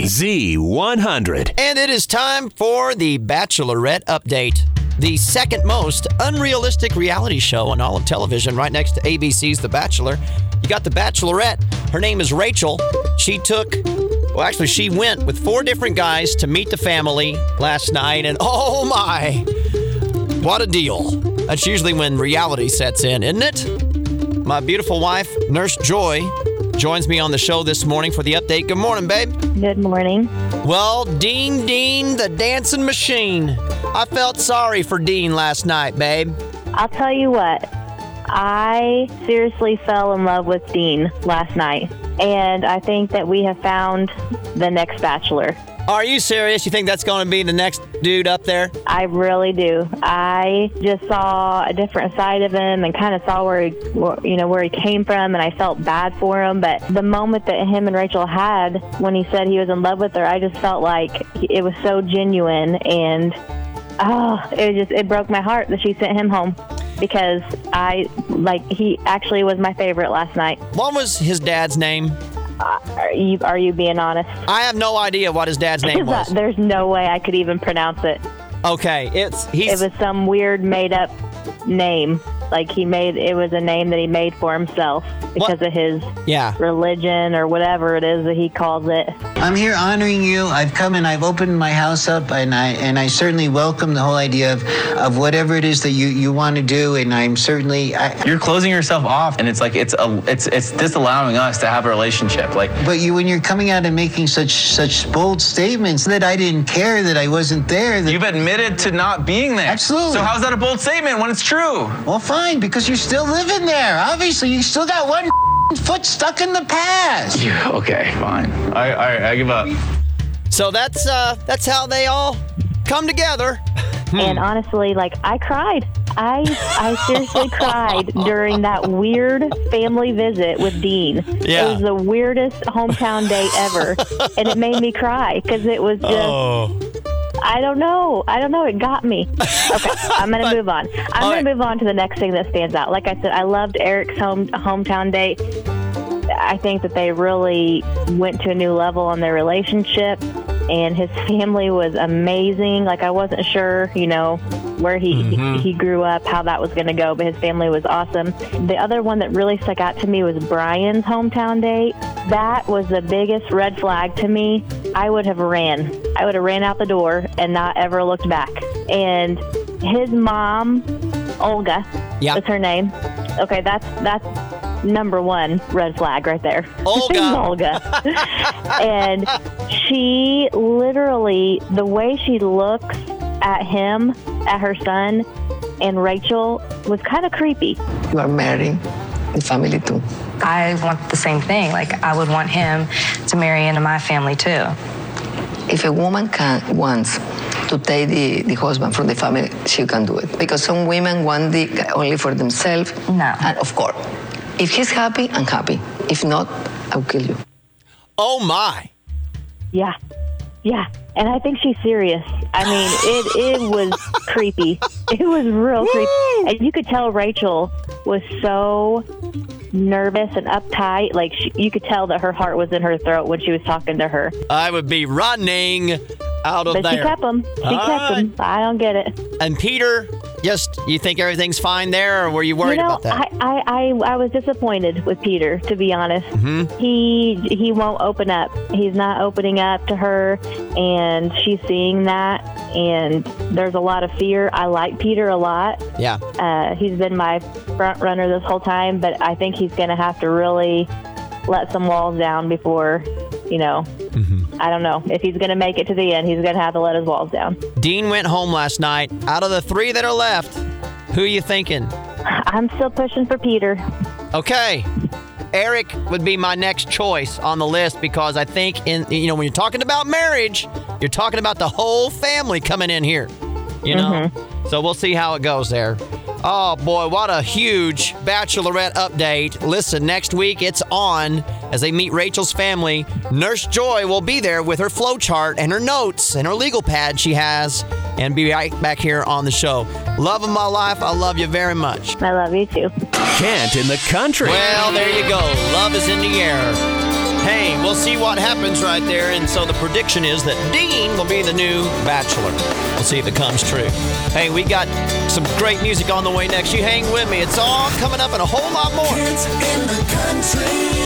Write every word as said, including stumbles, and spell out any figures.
Z one hundred. And it is time for the Bachelorette Update. The second most unrealistic reality show on all of television, right next to A B C's The Bachelor. You got the Bachelorette. Her name is Rachel. She took, well, actually, she went with four different guys to meet the family last night. And oh my, what a deal. That's usually when reality sets in, isn't it? My beautiful wife, Nurse Joy, joins me on the show this morning for the update. Good morning, babe. Good morning. Well, Dean Dean, the dancing machine. I felt sorry for Dean last night, babe. I'll tell you what. I seriously fell in love with Dean last night. And I think that we have found the next Bachelor. Are you serious? You think that's going to be the next dude up there? I really do. I just saw a different side of him and kind of saw where he, you know, where he came from, and I felt bad for him. But the moment that him and Rachel had when he said he was in love with her, I just felt like it was so genuine, and oh, it just it broke my heart that she sent him home. Because I, like, he actually was my favorite last night. What was his dad's name? Uh, are you are you being honest? I have no idea what his dad's name was. There's no way I could even pronounce it. Okay, it's he's. It was some weird made up name. Like he made it was a name that he made for himself because What? of his Yeah. religion or whatever it is that he calls it. I'm here honoring you. I've come and I've opened my house up, and I and I certainly welcome the whole idea of, of whatever it is that you, you want to do. And I'm certainly. I, You're closing yourself off, and it's like it's a it's it's disallowing us to have a relationship. Like, but you, when you're coming out and making such such bold statements that I didn't care, that I wasn't there. That, you've admitted to not being there. Absolutely. So how's that a bold statement when it's true? well, fine, because you're still living there. Obviously, you still got one foot stuck in the past. Yeah. Okay. Fine. All right. All right. I give up. So that's uh that's how they all come together. And honestly, like I cried. I I seriously cried during that weird family visit with Dean. Yeah. It was the weirdest hometown day ever, and it made me cry because it was just. Oh. I don't know. I don't know. It got me. Okay, I'm going to move on. I'm All going right. to move on to the next thing that stands out. Like I said, I loved Eric's home hometown date. I think that they really went to a new level on their relationship, and his family was amazing. Like I wasn't sure, you know, where he Mm-hmm. he, he grew up, how that was going to go, but his family was awesome. The other one that really stuck out to me was Brian's hometown date. That was the biggest red flag to me. I would have ran. I would have ran out the door and not ever looked back. And his mom, Olga, Yeah. was her name. Okay, that's that's number one red flag right there. Olga. Olga. And she literally, the way she looks at him, at her son, and Rachel was kind of creepy. You are marrying the family too. I want the same thing. Like, I would want him to marry into my family, too. If a woman can wants to take the, the husband from the family, she can do it. Because some women want the guy only for themselves. No. And of course, if he's happy, I'm happy. If not, I'll kill you. Oh my. Yeah. Yeah. And I think she's serious. I mean, it, it was creepy. It was real creepy. And you could tell Rachel was so nervous and uptight. Like, she, you could tell that her heart was in her throat when she was talking to her. I would be running out of But there. she kept him. She All kept right. him. I don't get it. And Peter, just, you think everything's fine there, or were you worried you know, about that? I, I, I, I was disappointed with Peter, to be honest. Mm-hmm. He he won't open up. He's not opening up to her, and she's seeing that, and there's a lot of fear. I like Peter a lot. Yeah. Uh, he's been my front runner this whole time, but I think he's going to have to really let some walls down before, you know, Mm-hmm. I don't know. If he's going to make it to the end, he's going to have to let his walls down. Dean went home last night. Out of the three that are left, who are you thinking? I'm still pushing for Peter. Okay. Eric would be my next choice on the list because I think, in you know, when you're talking about marriage, you're talking about the whole family coming in here, you know? Mm-hmm. So we'll see how it goes there. Oh, boy, what a huge Bachelorette update. Listen, next week it's on as they meet Rachel's family. Nurse Joy will be there with her flow chart and her notes and her legal pad she has and be right back here on the show. Love of my life. I love you very much. I love you too. Kent in the country. Well, there you go. Love is in the air. Hey, we'll see what happens right there. And so the prediction is that Dean will be the new Bachelor. We'll see if it comes true. Hey, we got some great music on the way next. You hang with me. It's all coming up and a whole lot more. Kids in the country.